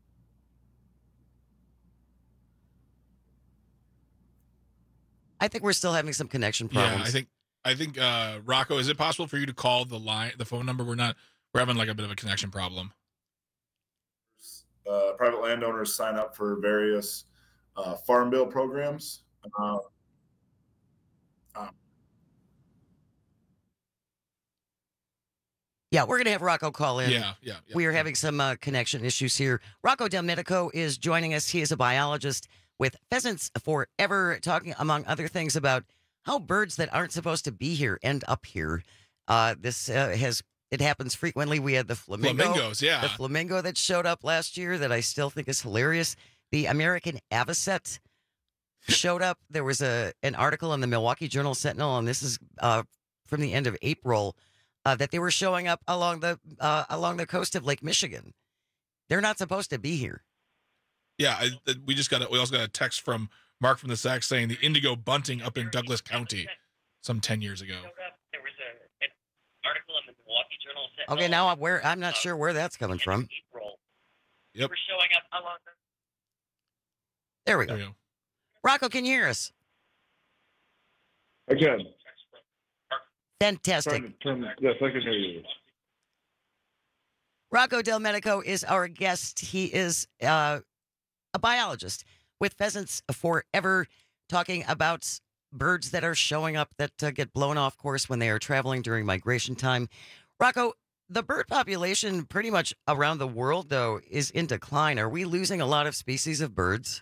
I think we're still having some connection problems. Yeah, I think Rocco, is it possible for you to call the phone number? We're having like a bit of a connection problem. Private landowners sign up for various farm bill programs. Yeah, we're going to have Rocco call in. Yeah. We are having some connection issues here. Rocco Del Medico is joining us. He is a biologist with Pheasants Forever, talking, among other things, about how birds that aren't supposed to be here end up here. It happens frequently. We had the Flamingos, yeah. The flamingo that showed up last year that I still think is hilarious. The American avocet showed up. There was an article in the Milwaukee Journal Sentinel, and this is from the end of April, that they were showing up along the coast of Lake Michigan. They're not supposed to be here. Yeah, we also got a text from Mark from the Sac saying the indigo bunting up in Douglas County some 10 years ago. There was an article in the Milwaukee Journal Sentinel. Okay, now I'm not sure where that's coming from. Yep. We're showing up along the... There we go. Rocco, can you hear us? I can. Fantastic. Yes, I can hear you. Rocco Del Medico is our guest. He is a biologist with Pheasants Forever, talking about birds that are showing up that get blown off course when they are traveling during migration time. Rocco, the bird population pretty much around the world, though, is in decline. Are we losing a lot of species of birds?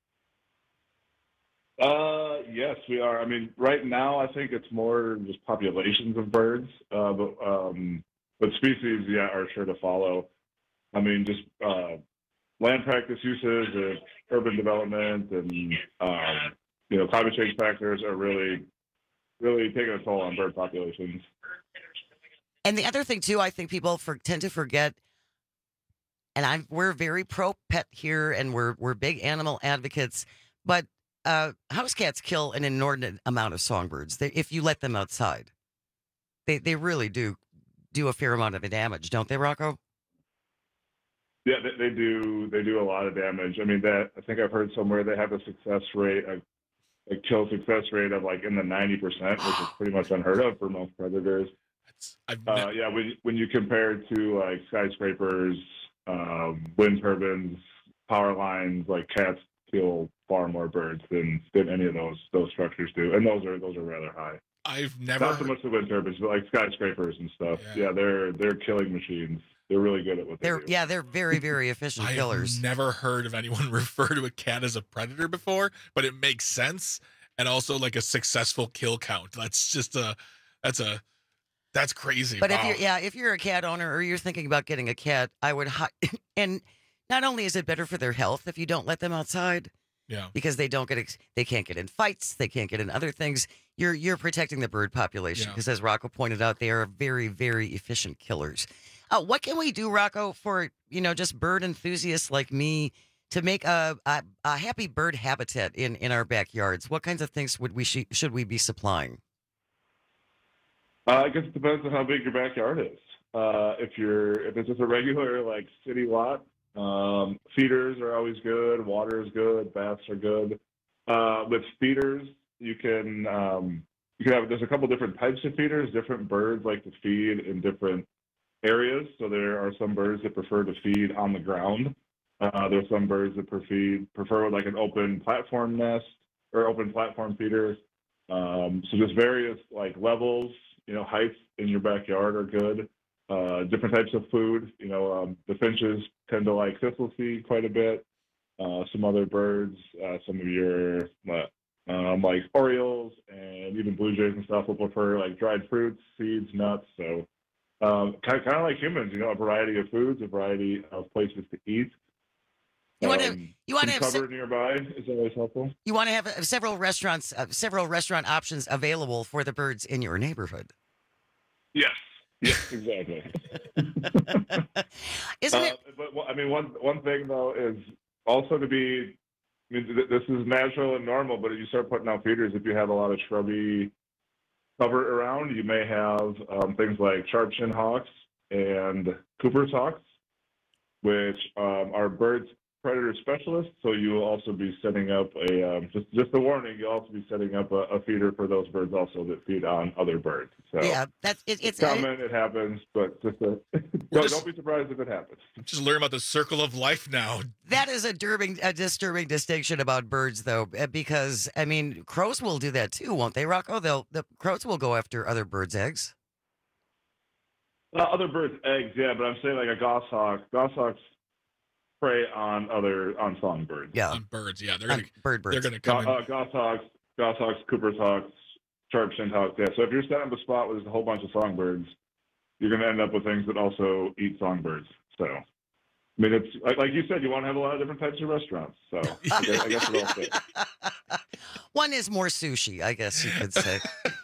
Yes, we are. I mean, right now, I think it's more just populations of birds, but species, are sure to follow. I mean, just land practice uses, urban development, and climate change factors are really, really taking a toll on bird populations. And the other thing too, I think people tend to forget. And we're very pro pet here, and we're big animal advocates, but house cats kill an inordinate amount of songbirds. If you let them outside, they really do a fair amount of damage, don't they, Rocco? Yeah, they do a lot of damage. I mean, I think I've heard somewhere they have a success rate, a kill success rate of like in the 90%, which is pretty much unheard of for most predators. When you compare it to like skyscrapers, wind turbines, power lines, like cats kill far more birds than any of those structures do, and those are rather high. I've never not so much the wind turbines, but like skyscrapers and stuff. Yeah, they're killing machines. They're really good at what they do. Yeah, they're very, very efficient killers. I've never heard of anyone refer to a cat as a predator before, but it makes sense, and also like a successful kill count. That's crazy. But wow. if you're a cat owner or you're thinking about getting a cat, I would and not only is it better for their health if you don't let them outside, because they can't get in fights, they can't get in other things. You're protecting the bird population because, as Rocco pointed out, they are very, very efficient killers. What can we do, Rocco, for just bird enthusiasts like me to make a happy bird habitat in our backyards? What kinds of things should we be supplying? I guess it depends on how big your backyard is. If it's just a regular like city lot, feeders are always good. Water is good. Baths are good. With feeders, you can have. There's a couple different types of feeders. Different birds like to feed in different areas. So there are some birds that prefer to feed on the ground. There's some birds that prefer like an open platform nest or open platform feeder. So just various like levels. Heights in your backyard are good. Different types of food. The finches tend to like thistle seed quite a bit. Some other birds, some of your like orioles and even blue jays and stuff will prefer like dried fruits, seeds, nuts. So kind of like humans, a variety of foods, a variety of places to eat. You want to have cover nearby is always helpful. You want to have several restaurant options available for the birds in your neighborhood. Yes, exactly. Isn't it? But I mean, one thing though is also to be. I mean, this is natural and normal, but if you start putting out feeders, if you have a lot of shrubby cover around, you may have things like sharp-shinned hawks and Cooper's hawks, which are birds predator specialists. So you will also be setting up just a warning. You'll also be setting up a feeder for those birds also that feed on other birds. So yeah, it's common. It happens, but don't be surprised if it happens. Just learn about the circle of life now. That is a disturbing distinction about birds, though, because I mean crows will do that too, won't they, Rocco? The crows will go after other birds' eggs. Other birds' eggs, yeah, but I'm saying like a goshawk. Goshawks prey on songbirds. Yeah, on birds. Yeah, they're gonna birds. They're gonna come. Goshawks, Cooper's hawks, sharp-shinned hawks. Yeah. So if you're setting up a spot where there's a whole bunch of songbirds, you're gonna end up with things that also eat songbirds. So, I mean, it's like you said, you want to have a lot of different types of restaurants. So I guess it all fits. One is more sushi, I guess you could say.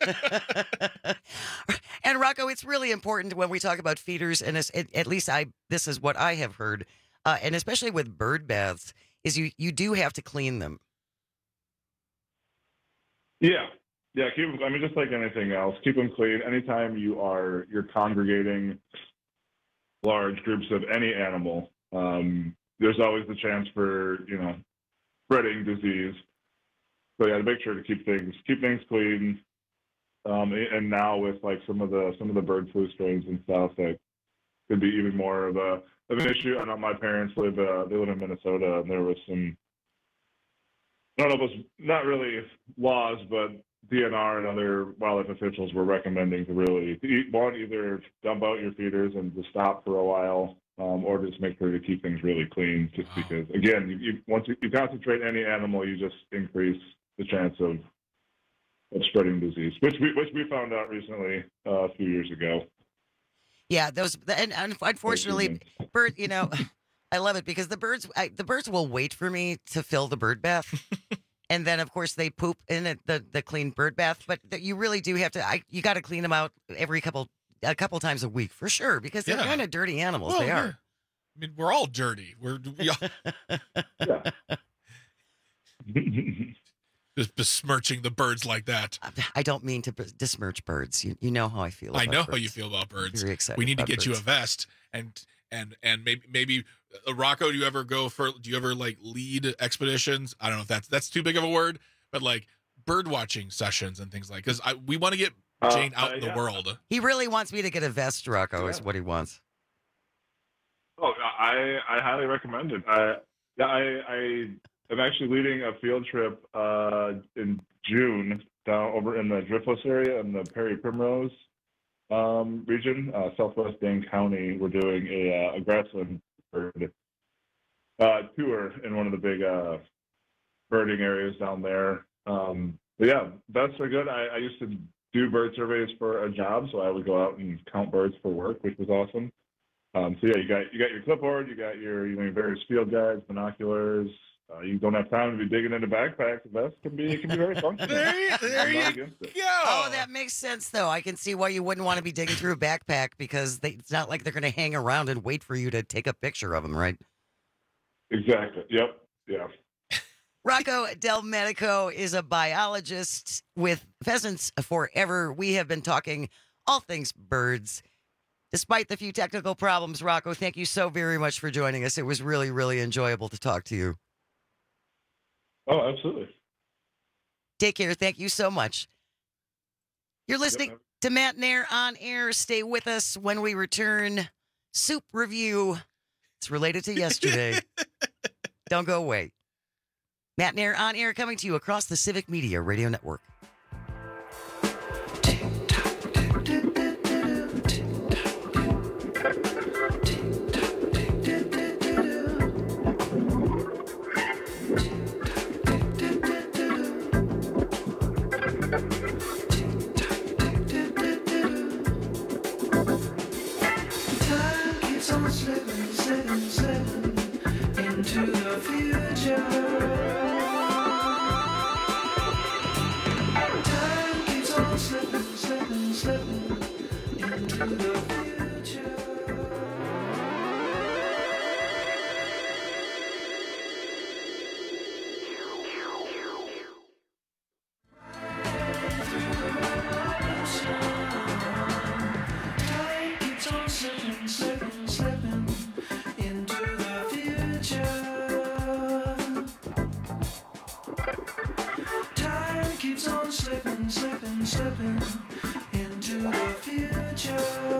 And Rocco, it's really important when we talk about feeders, and at least this is what I have heard, and especially with bird baths, is you do have to clean them. Yeah. Keep them, I mean, just like anything else, keep them clean. Anytime you're congregating large groups of any animal, there's always the chance for spreading disease. So yeah, to make sure to keep things clean. And now with like some of the bird flu strains and stuff, that could be even more of an issue. I know my parents live in Minnesota, and there was some, I don't know if it was not really laws, but DNR and other wildlife officials were recommending to either dump out your feeders and to stop for a while, or just make sure to keep things really clean. Just because, again, once you concentrate any animal, you just increase the chance of spreading disease, which we found out recently a few years ago. Yeah, and unfortunately, bird. I love it because the birds will wait for me to fill the bird bath, and then of course they poop in the clean bird bath. But you really do have to. You got to clean them out a couple times a week for sure, because they're kind of dirty animals. Well, they are. I mean, we're all dirty. Just besmirching the birds like that. I don't mean to besmirch birds. You know how I feel about birds. How you feel about birds. Very excited. We need to get birds. you a vest and maybe Rocco, do you ever like lead expeditions? I don't know if that's too big of a word, but like bird watching sessions and things like, because we want to get Jane out in the world. He really wants me to get a vest, Rocco, is what he wants. Oh, I highly recommend it. I'm actually leading a field trip in June down over in the Driftless area in the Perry Primrose region, southwest Dane County. We're doing a grassland bird tour in one of the big birding areas down there. But yeah, bats are good. I used to do bird surveys for a job, so I would go out and count birds for work, which was awesome. So yeah, you got your clipboard, you got your various field guides, binoculars. You don't have time to be digging into backpacks. That can be very functional. There you go. Oh, that makes sense, though. I can see why you wouldn't want to be digging through a backpack, because it's not like they're going to hang around and wait for you to take a picture of them, right? Exactly. Yep. Yeah. Rocco Del Medico is a biologist with Pheasants Forever. We have been talking all things birds. Despite the few technical problems, Rocco, thank you so very much for joining us. It was really, really enjoyable to talk to you. Oh, absolutely. Take care. Thank you so much. You're listening to Matt Nair on air. Stay with us when we return. Soup review. It's related to yesterday. Don't go away. Matt Nair on air, coming to you across the Civic Media Radio Network. Into the future. Time keeps on slipping into the future. Time keeps on slipping into the future. Time keeps on slipping into the future.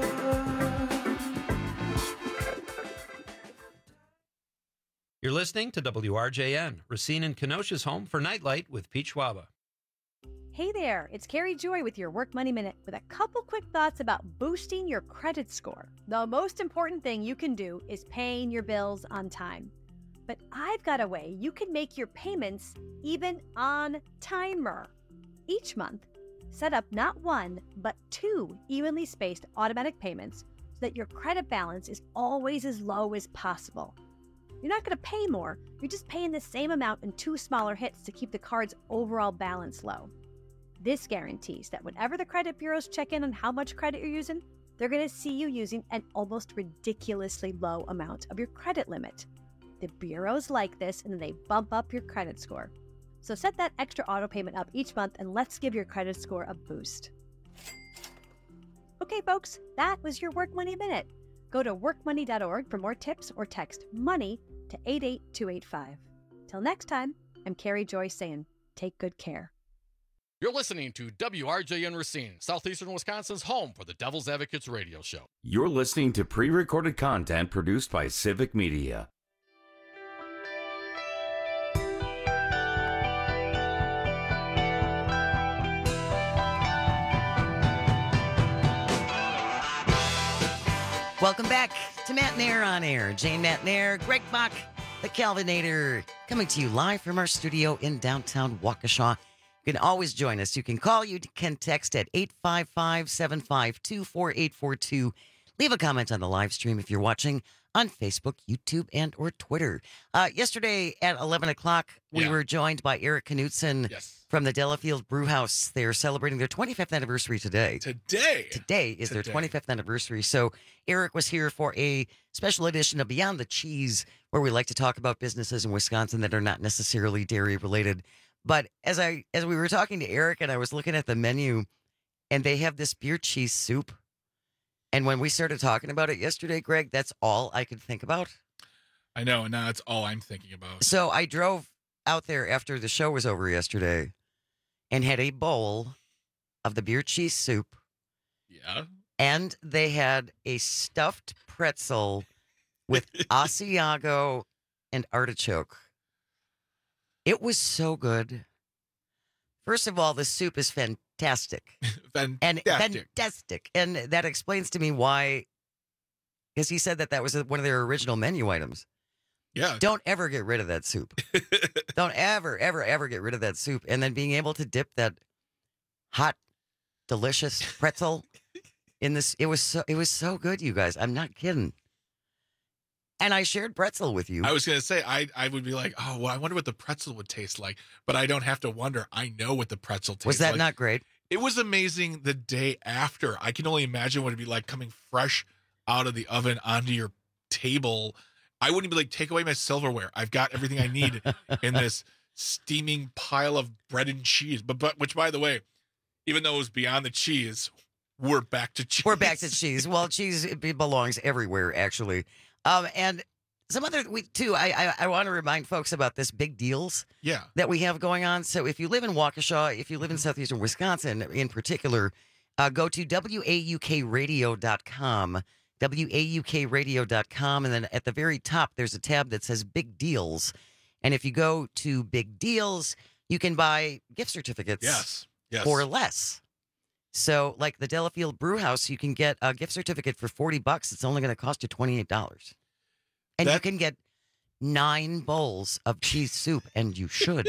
You're listening to WRJN, Racine and Kenosha's home for Nightlight with Pete Schwaba. Hey there, it's Carrie Joy with your Work Money Minute with a couple quick thoughts about boosting your credit score. The most important thing you can do is paying your bills on time. But I've got a way you can make your payments even on timer. Each month, set up not one, but 2 evenly spaced automatic payments so that your credit balance is always as low as possible. You're not going to pay more, you're just paying the same amount in 2 smaller hits to keep the card's overall balance low. This guarantees that whenever the credit bureaus check in on how much credit you're using, they're going to see you using an almost ridiculously low amount of your credit limit. The bureaus like this, and then they bump up your credit score. So set that extra auto payment up each month, and let's give your credit score a boost. Okay, folks, that was your Work Money Minute. Go to workmoney.org for more tips or text MONEY to 88285. Till next time, I'm Carrie Joy saying, take good care. You're listening to WRJN Racine, Southeastern Wisconsin's home for the Devil's Advocates radio show. You're listening to pre-recorded content produced by Civic Media. Welcome back to Matt Nair on Air. Jane Matt Nair, Greg Bach, the Calvinator, coming to you live from our studio in downtown Waukesha. You can always join us. You can call, you can text at 855-752-4842. Leave a comment on the live stream if you're watching on Facebook, YouTube, and or Twitter. Yesterday at 11 o'clock, we were joined by Eric Knutson from the Delafield Brewhouse. They're celebrating their 25th anniversary today. Today is their 25th anniversary. So Eric was here for a special edition of Beyond the Cheese, where we like to talk about businesses in Wisconsin that are not necessarily dairy related. But as we were talking to Eric and I was looking at the menu, and they have this beer cheese soup. And when we started talking about it yesterday, Greg, that's all I could think about. I know, and now that's all I'm thinking about. So I drove out there after the show was over yesterday and had a bowl of the beer cheese soup. Yeah. And they had a stuffed pretzel with Asiago and artichoke. It was so good. First of all, the soup is fantastic. Fantastic. And that explains to me why, because he said that was one of their original menu items. Yeah. Don't ever get rid of that soup. Don't ever, ever, ever get rid of that soup. And then being able to dip that hot, delicious pretzel in this, it was so good, you guys. I'm not kidding. And I shared pretzel with you. I was going to say, I would be like, oh, well, I wonder what the pretzel would taste like. But I don't have to wonder. I know what the pretzel tastes like. Was that not great? It was amazing the day after. I can only imagine what it'd be like coming fresh out of the oven onto your table. I wouldn't be like, take away my silverware. I've got everything I need in this steaming pile of bread and cheese. But which, by the way, even though it was beyond the cheese, we're back to cheese. We're back to cheese. Well, cheese it belongs everywhere, actually. And some other too. I want to remind folks about this big deals that we have going on. So if you live in Waukesha, if you live in southeastern Wisconsin in particular, go to WAUKradio.com, WAUKradio.com, and then at the very top there's a tab that says Big Deals. And if you go to Big Deals, you can buy gift certificates yes. for less. So, like the Delafield Brewhouse, you can get a gift certificate for $40. It's only going to cost you $28. And you can get 9 bowls of cheese soup, and you should.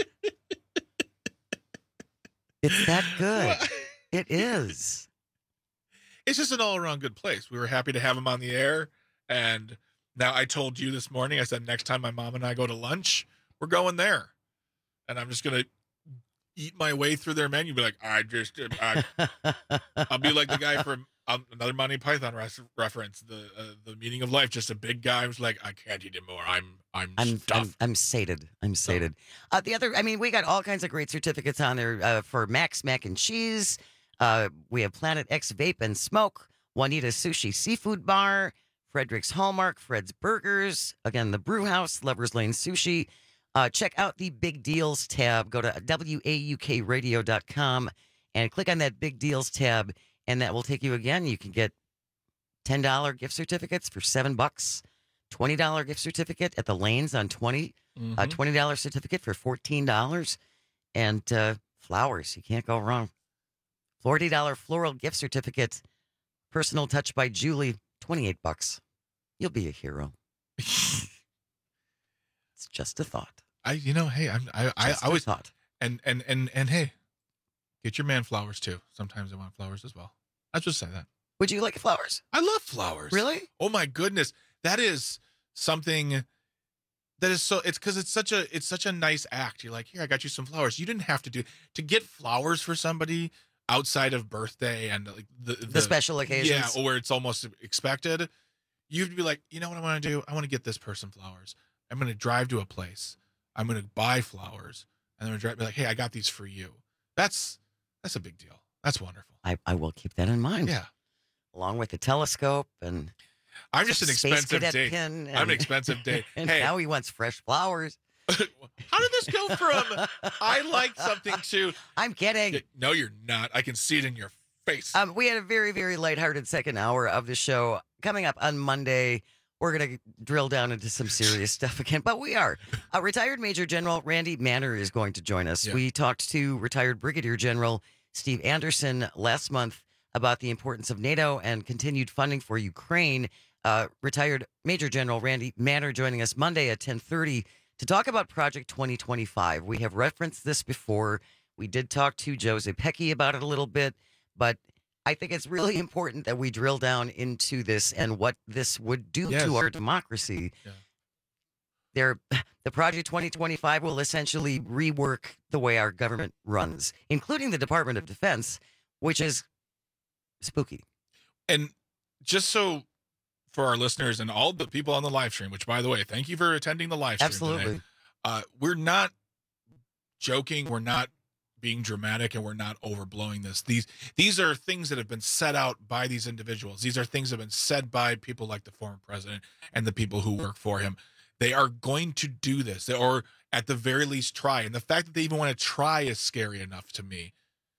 It's that good. It is. It's just an all-around good place. We were happy to have him on the air, and now I told you this morning, I said next time my mom and I go to lunch, we're going there. And I'm just going to eat my way through their menu, be like, I'll be like the guy from another Monty Python reference, the meaning of life. Just a big guy who's like, I can't eat anymore. I'm stuffed. I'm sated. I'm sated. The other, I mean, we got all kinds of great certificates on there for Max Mac and Cheese. We have Planet X Vape and Smoke, Juanita Sushi Seafood Bar, Frederick's Hallmark, Fred's Burgers, again the Brewhouse, Lovers Lane Sushi. Check out the Big Deals tab. Go to WAUKradio.com and click on that Big Deals tab, and that will take you again. You can get $10 gift certificates for $7, $20 gift certificate at the Lanes on 20, $20 certificate for $14, and Flowers, you can't go wrong. $40 floral gift certificate. Personal touch by Julie, $28. You'll be a hero. It's just a thought. I always thought. And hey, get your man flowers too. Sometimes I want flowers as well. I just say that. Would you like flowers? I love flowers. Really? Oh my goodness. That is something that is so, it's because it's such a nice act. You're like, here, I got you some flowers. You didn't have to get flowers for somebody outside of birthday and like the special occasions. Yeah, or it's almost expected. You'd be like, you know what I want to do? I want to get this person flowers. I'm going to drive to a place. I'm going to buy flowers. And I'm going to be like, hey, I got these for you. That's a big deal. That's wonderful. I will keep that in mind. Yeah. Along with the telescope and I'm just an expensive date. Pin I'm an expensive date. And hey, now he wants fresh flowers. How did this go from I like something to I'm kidding. No, you're not. I can see it in your face. We had a very, very lighthearted second hour of the show. Coming up on Monday, we're going to drill down into some serious stuff again, but we are. Retired Major General Randy Manner is going to join us. Yeah. We talked to retired Brigadier General Steve Anderson last month about the importance of NATO and continued funding for Ukraine. Retired Major General Randy Manner joining us Monday at 10:30 to talk about Project 2025. We have referenced this before. We did talk to Joe Zepecki about it a little bit, but I think it's really important that we drill down into this and what this would do to our democracy. Yeah. The Project 2025 will essentially rework the way our government runs, including the Department of Defense, which is spooky. And just so for our listeners and all the people on the live stream, which, by the way, thank you for attending the live stream. Absolutely. Today. We're not joking. We're not being dramatic, and we're not overblowing this. These are things that have been set out by these individuals. These are things that have been said by people like the former president and the people who work for him. They are going to do this, or at the very least try. And the fact that they even want to try is scary enough to me.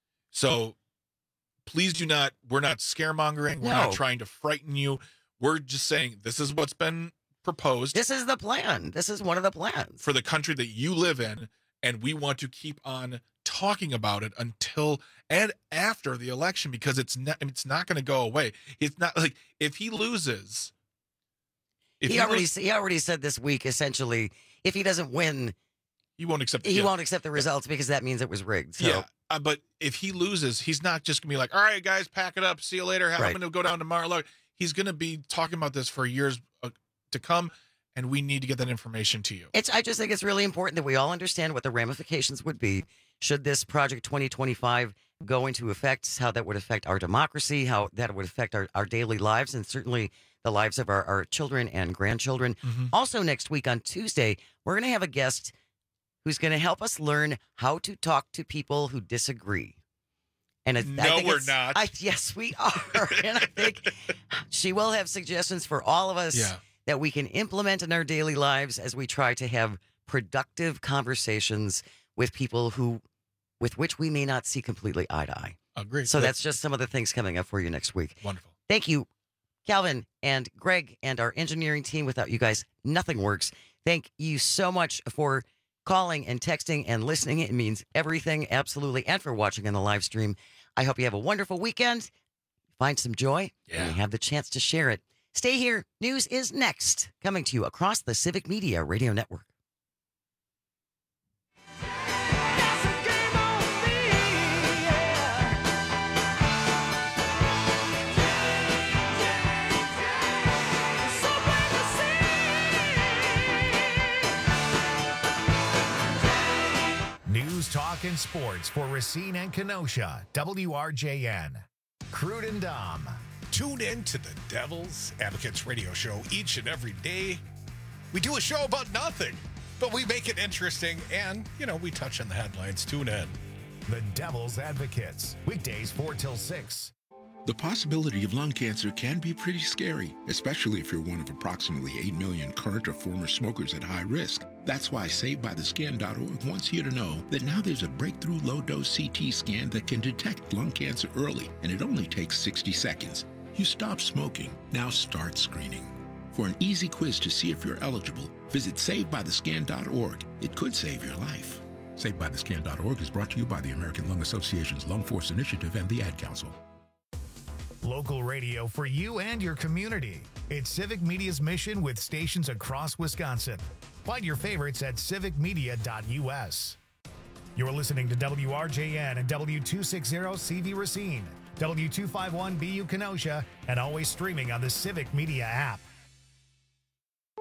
So please do not, we're not scaremongering. We're not trying to frighten you. We're just saying this is what's been proposed. This is the plan. This is one of the plans for the country that you live in. And we want to keep on talking about it until and after the election, because it's not going to go away. It's not like if he loses. He already said this week, essentially, if he doesn't win, he won't accept the results because that means it was rigged. So. Yeah. But if he loses, he's not just going to be like, all right, guys, pack it up. See you later. I'm going to go down tomorrow. He's going to be talking about this for years to come. And we need to get that information to you. I just think it's really important that we all understand what the ramifications would be should this Project 2025 go into effect, how that would affect our democracy, how that would affect our daily lives, and certainly the lives of our children and grandchildren. Mm-hmm. Also, next week on Tuesday, we're going to have a guest who's going to help us learn how to talk to people who disagree. And we're not. Yes, we are. And I think she will have suggestions for all of us. Yeah. That we can implement in our daily lives as we try to have productive conversations with people with which we may not see completely eye to eye. Agreed. So that's just some of the things coming up for you next week. Wonderful. Thank you, Calvin and Greg and our engineering team. Without you guys, nothing works. Thank you so much for calling and texting and listening. It means everything, absolutely, and for watching on the live stream. I hope you have a wonderful weekend. Find some joy and you have the chance to share it. Stay here. News is next, coming to you across the Civic Media Radio Network. News, talk, and sports for Racine and Kenosha. WRJN. Crude and Dom. Tune in to the Devil's Advocates radio show each and every day. We do a show about nothing, but we make it interesting and, we touch on the headlines. Tune in. The Devil's Advocates. Weekdays 4 till 6. The possibility of lung cancer can be pretty scary, especially if you're one of approximately 8 million current or former smokers at high risk. That's why SaveByTheScan.org wants you to know that now there's a breakthrough low-dose CT scan that can detect lung cancer early, and it only takes 60 seconds. You stopped smoking. Now start screening. For an easy quiz to see if you're eligible, visit SaveByTheScan.org. It could save your life. SaveByTheScan.org is brought to you by the American Lung Association's Lung Force Initiative and the Ad Council. Local radio for you and your community. It's Civic Media's mission with stations across Wisconsin. Find your favorites at civicmedia.us. You're listening to WRJN and W260CV Racine, W251BU Kenosha, and always streaming on the Civic Media app.